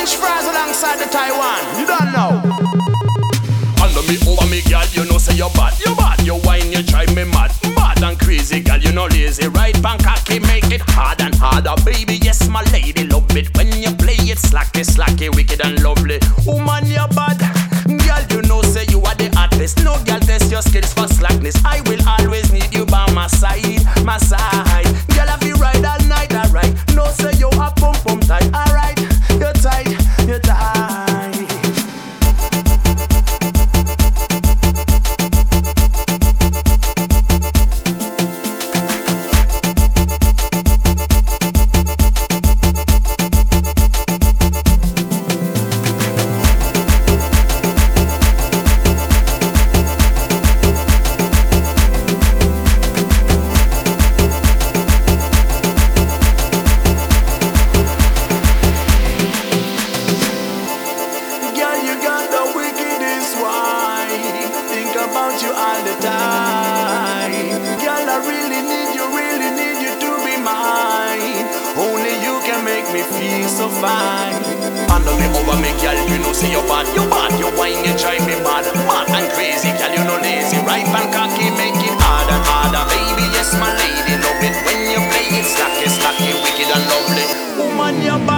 fish fries alongside the Taiwan. You don't know. Under me, over me, girl, you know say you're bad. You bad, you whine, you drive me mad. Mad and crazy, girl, you know lazy. Right back, cocky, make it hard and harder. Baby, yes, my lady, love it. When you play it, slacky, slacky, wicked and lovely. Woman, you're bad. Girl, you know say you are the artist. No girl, test your skills for slackness. I will always need you by my side, my side. Girl, I feel right all night, alright. No say you are pump, pump tight, alright. You're tight, you're tight. You all the time. Girl, I really need you to be mine. Only you can make me feel so fine. Under me, over me, girl, you know say you're bad. You bad, you whine, you drive me mad. Mad and crazy, girl, you know lazy. Right and cocky, make it harder and harder. Baby, yes, my lady, love it. When you play it, slacky, slacky, wicked and lovely. Woman, you're bad.